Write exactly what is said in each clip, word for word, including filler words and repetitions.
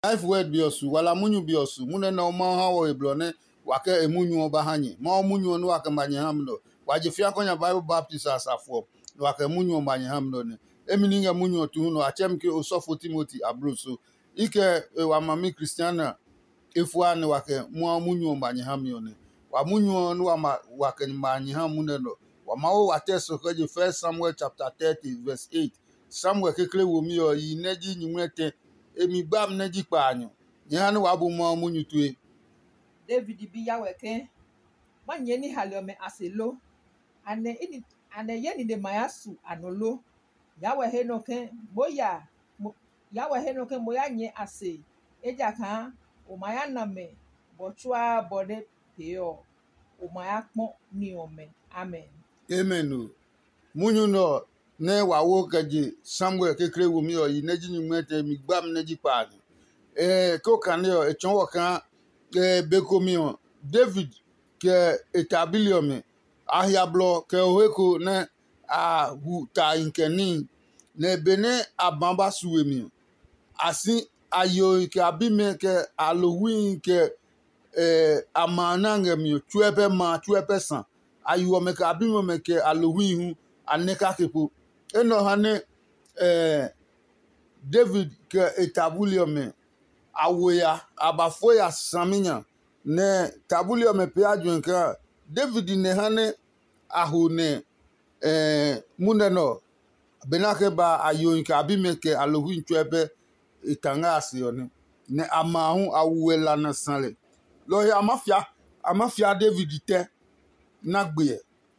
life word biosu wala munyu biosu mune na ma ha wo eblone wake emunyu oba hanye ma munyu no wake manye hamno waje fia konya Bible Baptist asafo wake munyu manye hamno ne emininga munyu tu no achem ke osofo Timothy abruso ike wa mami Christiana efua ne wake mu munyu manye hamyo ne wa munyu no wa wake manye hamune no wa ma wo wateso ko je First Samuel chapter thirty verse eight Samuel kekle wo mi o yi neji nyumete emi gbam na jikpa anyo nya no wabu mo munyutue David bi ya weke manye ni haliome aselo ane ini ane yeni de mayasu anolo ya we he no ken boya ya we he no ken boya nye ase eja kan o maya na me bochua bode peo o maya pon ni ome amen amen munyu no ne wawo kaji Samuel kekre wo mi o yi neji nyumete mi gbam na jikpa anyo eh ko kan yo e chon wo kan eh bekomi o David ke etabilio me ahiablo ke oheko na a hu ta inkeni ne bene abamba suwemi asi ayo ke abime ke Halloween ke eh amana ngemi tuepe ma tuepe san ayo me ke abime me ke Halloween hu aneka kepo eno hane eh David ke etabilio me awoya abafoya saminya ne tabulio me pe adwen ka David ne hane ahune eh muneno benake ba ayoyin ka abimeke Halloween twebe itanga asione ne amahu awuela na sanle lo ya mafia amafia David te nagbe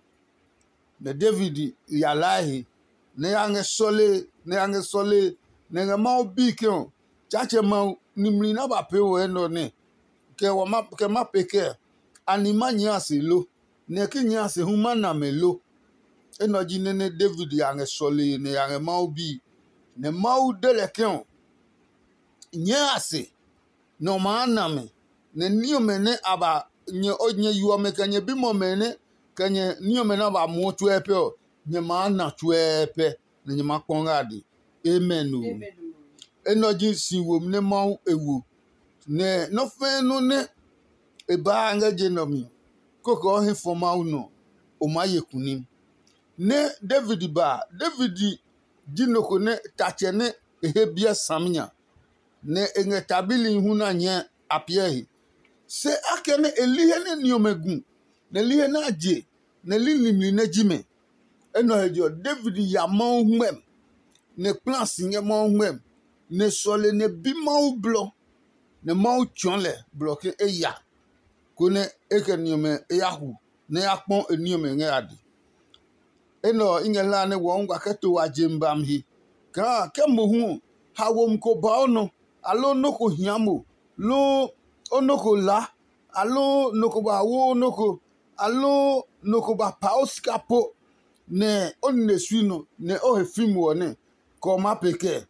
ne David ya lahi ne yange sole ne yange sole ne ma obi ke on chache ma nimri na ba pe wo eno ne ke wa ma ke ma peke anima nya se lo ne ke nya se humana melo eno ji ne David yange sole ne yange ma obi ne ma u de le ke on nya se no ma na me ne ni o me ne aba nye o nye yu o me ke nye bi mo me ne ke nye ni o me na ba mo tu epe o nye ma na tu epe ne nye ma konga di amen o enoji si wo ne ma ewu ne no fe no ne e ba nga je no mi koko he for ma no o ma yekunim ne David ba David jinoko ne tache ne he bia samnya ne enge tabili hu na nya apia se akene elihe ne niomegun ne lihe na je ne lilimli na jime eno hejo David ya ma humem ne plan sinye ma humem ne sole ne bi mau blo ne mau chonle bloke eya kone eke niome eyahu ne akpon eniome nge adi eno ingela ne wo ngwa keto wa jembam hi ka kemo hu hawo mko ba ono alo noko hiamo lo onoko la alo noko ba wo noko alo noko ba pauskapo ne onne suino ne ohe film wone ko ma peke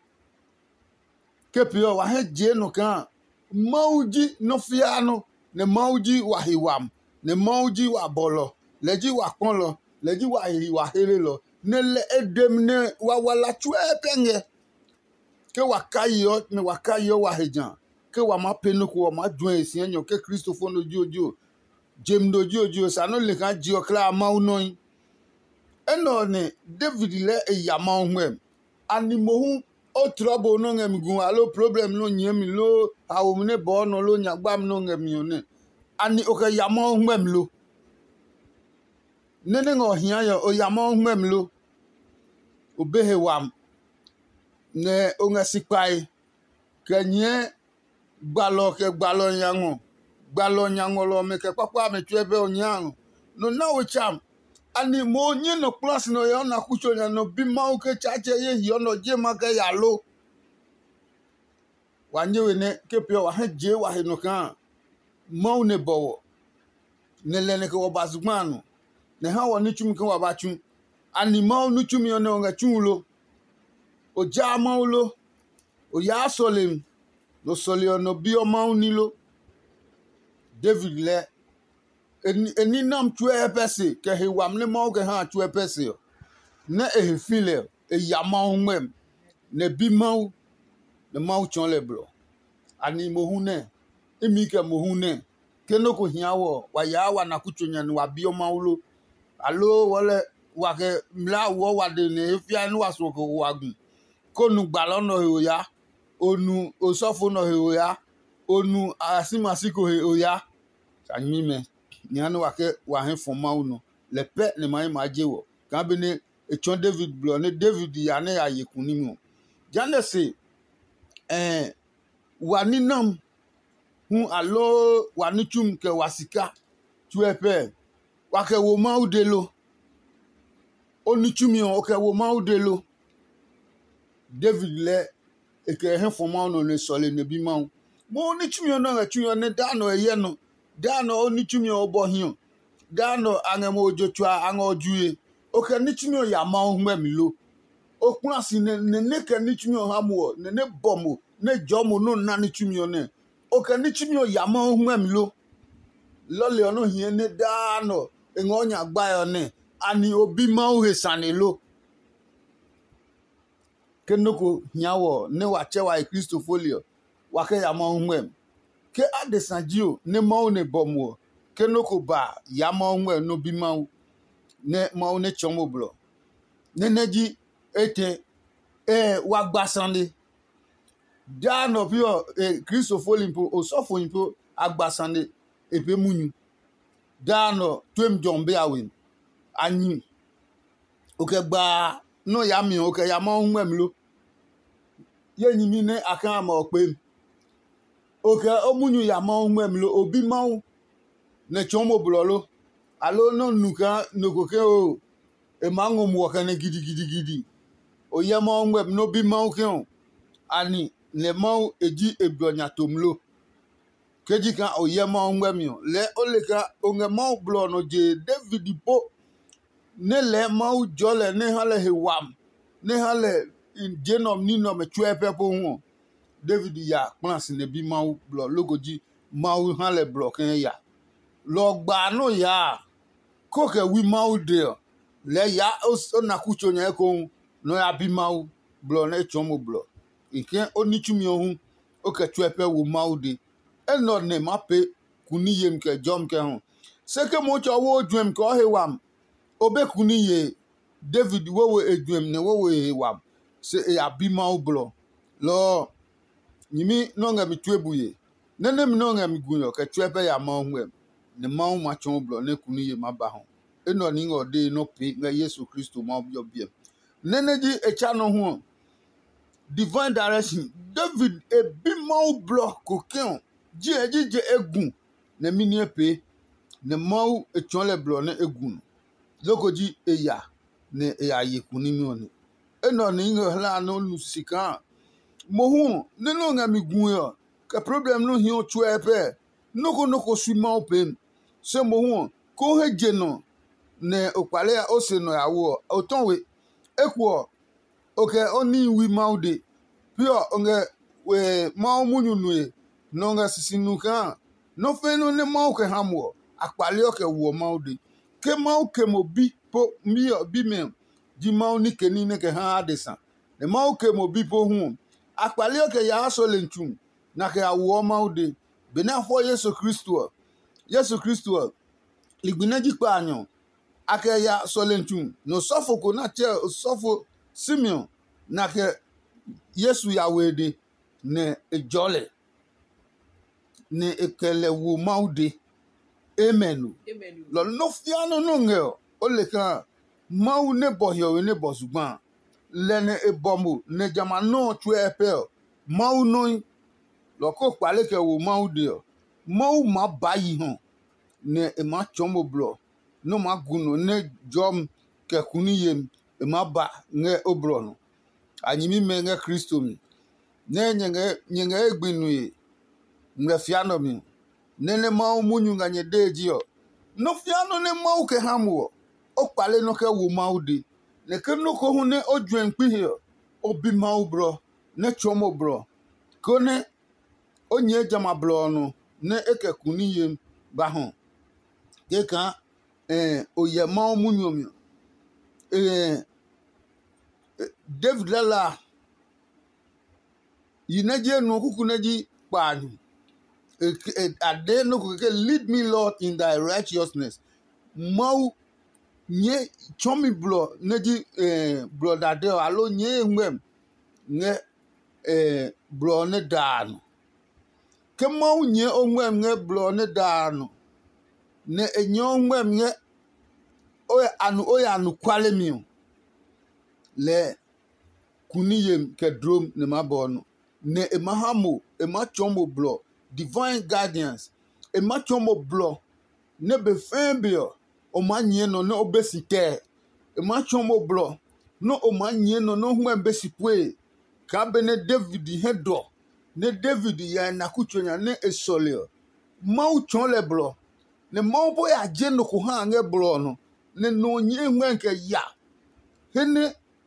kepio wa he je no kan mauji no fiano ne mauji wa hiwam ne mauji wa bolo leji wa ponlo leji wa hi wa hele lo ne le edem ne wa wala chwe penge ke wa kayo ne wa kayo wa hejan ke wa ma penu ko ma dun esin enyo ke Christopher no jojo jem do jojo sa no le kan ji o kla ma unoyin eno ne David le eyama ohwem animohu o trouble no ngem gun alo problem no nyemi lo awo ne bo no lo nyagbam no ngem one ani o ka yama ohwem lo nene ngo hia yo o yama ohwem lo obehe wam ne o nga sipai kenye gbalo ke gbalo yango gbalo nyango lo me ke papa me twebe onyango no na o cham ani mo nye no plus no yo na kucho nya no bi ma ke chache ye yo no je ma ke ya lo wanye we ne ke pio wa he je wa he no kan mo ne bowo ne le ne ke wo bazugmanu ne ha wo ni chum ke wa ba chum ani mo nu chum yo no nga chum lo o ja ma lo o ya solim no solio no bi o ma ni lo David le eni nam tue pese ke he wam ne mo ke ha tue pese ne e file e ya ma humem ne bi ma ne ma chon le blo ani mohune imi ke mohune kenoko hiawo wa ya wa na kuchunya ni wa bioma ulo alo wole wa ke mla wo wa de ne fia ni wa so ko wa gun konu gbalo no he oya onu osofo no he oya onu asimasiko he oya anyi me ni anu wa ke wa he foma uno le pe ne mai ma jewo kan be ne echon David blo ne David ya ne ya yekun ni mu jane se eh wa ni nam hu alo wa ni chum ke wasika tu epe wa ke wo ma udelo oni chumi o ke wo ma udelo David le e ke he foma uno ne sole ne bi ma mo ni chumi no ga chumi ne da no eye no da no oni chumi o bo hin da no angemo ojotua anga ojuye o ke ni chumi o ya ma hu me mi lo o kun asi ne ne ke ni chumi o ha mo ne ne bomo ne jomo no na ni chumi o ne o ke ni chumi o ya ma hu me mi lo lole ono hien ne da no engo nya gba yo ne ani obi ma hu he sanelo kenoko hiawo ne wa chewa e Christofolio wa ke ya ma hu me ke adesanjio ne ma hu ne bomo kenoko ba ya ma hu me no bi ma hu ne ma hu ne chomo blo ne neji ete eh wa gbasanle da no pio e Christofolio impo osofo impo agbasanle epe munyu da no twem jombe awin anyi oke gba no ya mi oke ya ma hu me mlo ye nyimi ne aka ma ope oke omunyu ya ma hu me mlo obi ma hu ne chomo blo lo alo no nuka nokoke o e mango mu wakane gidi gidi gidi o ye ma hu me no bi ma hu ke o ani le ma hu eji ebronya tomlo keji kan o ye ma hu me o le oleka onge ma hu blo no je David po ne le ma hu jole ne hale he wam ne hale in genom ni no me chuepe po hu David ya plans ne bi ma hu blo logoji ma hu hale blo ken ya lo gba no ya ko ke wi ma hu de le ya o na kucho nya ko no ya bi ma hu blo ne chomo blo ike oni chumi ohun o ke chuepe wo ma hu de eno ne ma pe kuni yem ke jom ke hu se ke mo cho wo dwem ko he wam obe kuni ye David wo wo edwem ne wo wo he wam se e abi ma hu blo lo nyimi no nga mi twebuye nene mi no nga mi gunyo ke chuepe ya ma hu ne ma hu ma chon blo ne kuni ye ma ba hu eno ni ngo de no pe nga Yesu Kristo ma obio biem nene ji e cha no hu divine direction David e bi ma hu blo ko ken ji e ji je egun ne mi ni pe ne ma hu e chon le blo ne egun lokoji e ya ne e ya ye kuni mi oni eno ni ngo hla no lusika mo hu ne no nga mi gun yo ke problem no hi o chuepe noko noko swi ma o pe se mo hu ko he je no ne opale o se no yawo o tonwe ekwo oke oni wi maude pio onge we mau munyu nu no nga sisinu kan no fe no ne mau ke hamwo akpale o ke wo maude ke mau ke mo bi po mi bi me di mau ni ke ni ne ke ha adesan ne mau ke mo bi po hu akpale o ke ya so lentum na ke awo maude bena fo Yesu Kristo Yesu Kristo ligbinaji pa anyo akeya solentum no sofoko na che sofo Simeon na ke Yesu ya wede ne ejole ne ekele wo maude amen Amen. lo no fiano no ngeo ole kan mau ne bohyo ne bosugban le ne ebomu ne jama no tu epel mau no lo ko pale ke wo maude mau ma bayi han ne e ma chomo blo no ma guno ne jom ke kuni yem e ma ba nge obro no anyimi me nge Kristo mi ne nyenge nyenge egbinu ye nge fiano mi ne ne ma munyu nga nye deji yo no fiano ne ma uke hamwo o pale no ke wo ma ude ne ke no ko hu ne odwen kpi he obi ma ubro ne chomo bro ko ne onye jama blo no ne eke kuni yem ba hon ke kan eh oye ma munyu mi eh David lala yinaje no kuku naji kpanyu ade no ko lead me Lord in thy righteousness mau nye chomi blo neji eh blo dade alo nye ngwem nge eh blo ne danu ke mau nye onwem nge blo ne danu ne enyo onwem nge o anu o ya nu kwale mi le kuniyem ke drum ne mabono ne emahamo emachomo blo divine guardians emachomo blo ne be fembio o manye no no obesite emachomo blo no o manye no no hu embesipwe ka be ne David hedo ne David ya na kuchonya ne esolio mau chon le blo ne mau bo ya je no ko ha nge blo no ne no nye ngwenke ya hene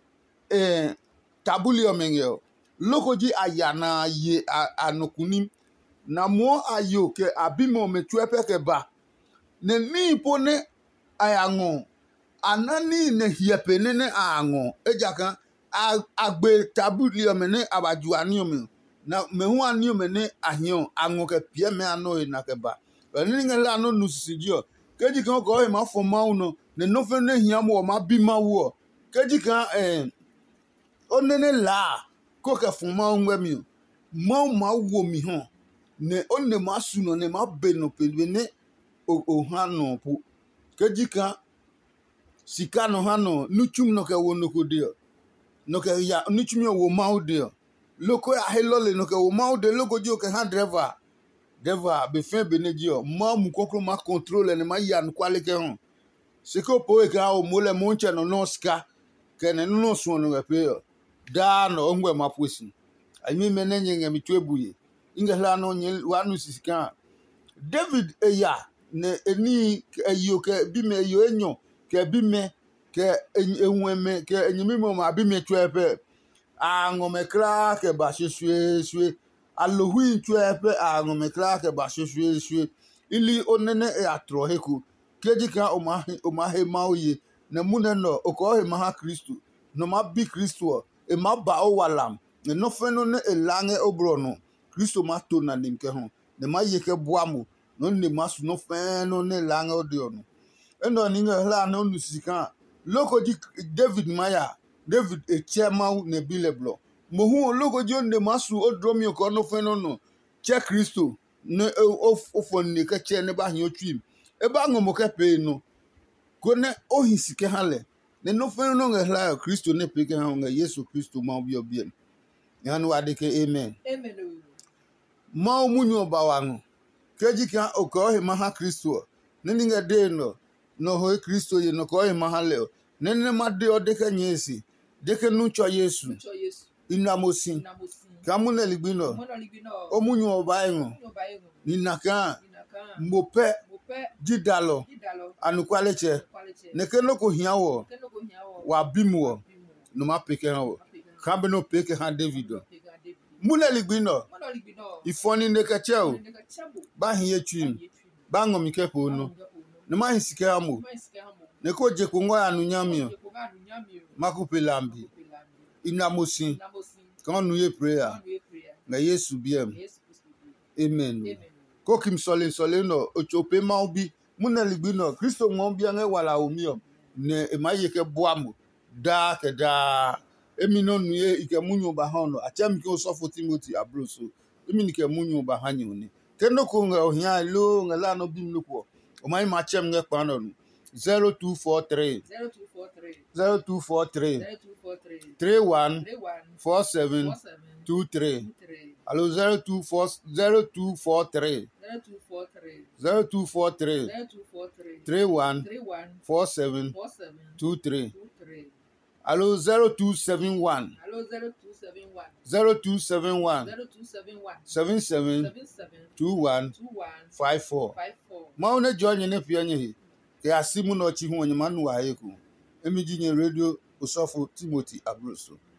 eh tabulio mengeo lokoji ayana ye anokunim na mo ayo ke abimo metuepe ke ba ne ni pone ayango anani ne hiepene ne ango ejaka agbe tabulio mene abajuani omi na mehu ani omi ne ahio ango ke pie me ano na ke ba ni ngela no nusidio keji kan ko e ma fo ma uno ne no fe ne hia mo ma bi ma wo keji kan eh onene la ko ke fun ma unwe mi mo ma wo mi han ne onne ma su no ne ma be no pele ne o o han no pu keji kan sika no han no nuchum no ke wo no ko de no ke ya nuchum yo wo ma o de loko ya helole no ke wo ma o de loko ji o ke han driver driver be fe be ne ji o ma mu kokro ma control ne ma ya no kwale ke hon se ko po e ka o mo le mo nche no no ska ke ne no so no pe da no ngwe maposi ayimi menenye ngemi twebuye ingela no nye wanu sisika David eya ne eni eyo ke bi me eyo enyo ke bi me ke enweme ke enyimi mo ma bi me twepe angome kra ke ba sesue sue alohui twepe angome kra ke ba sesue sue ili onene e atro heku kejika o ma o ma he mauye ne muneno okohe maha Kristo no ma bi Kristo e ma ba o walam ne no feno ne elange obrono Kristo ma to na nimke ho ne ma yeke boamu no ne masu no feno ne lange odiono eno ni ngela no nusika loko di David Maya David e chema ne bileblo mo hu loko di ne masu odromi ko no feno no che Kristo ne ofon ne ka che ne ba hin otwim e ba ngomo ka pe no ko ne ohisike hale ne no feno no ngela Kristo ne pe ke ha nga Yesu Kristo ma obi obi yanu adike amen Amen. ma omunyo bawangu kejika okohe maha Kristo nini nga de no no ho Kristo ye no kohe maha leo nene ma de odeke nyesi deke nucho Yesu Cho Yesu. inamosi Namusi. kamune ligbino Mono libino. omunyo bawangu Mono bayengo. ninaka Inaka. mope Mope. jidalo Idalo. anukwaleche Quality. neke no ko hiawo Keno go nyawo. wa bimuwo Bimu. no ma peke hawo kambe no peke han Davido Pega David. mune ligbino Mono libino. ifoni neke cheo Nega chambu. ba hiye twim ba ngomi kepo no ne ma hisike amu ne ko je ko ngo anu nyami makupe lambi inamosi kan nu ye prayer na Yesu biem amen ko kim sole sole no ochope ma obi muneli no Kristo mo bia nge wala omio ne e ma ye ke boamu da ke da emi no nu ye ike munyo ba hono achem ki osofo Timothy abroso emi ni ke munyo ba hanyo ni kendo ko nga ohia lo nga la no bim no ko o mai ma chem nge pa no zero two four three zero two four three zero two four three zero two four three three one three one four seven four seven two three two three allo zero two four zero two four three zero two four three zero two four three zero two four three three one three one four seven four seven two three two three allo zero two seven one hello zero two seven one zero two seven one zero two seven one seven seven seven seven two one two one five four five four ma one join ne pia nye ke asimu no chi hu onye manu wa eku emiji nye radio Osofo Timothy Abroso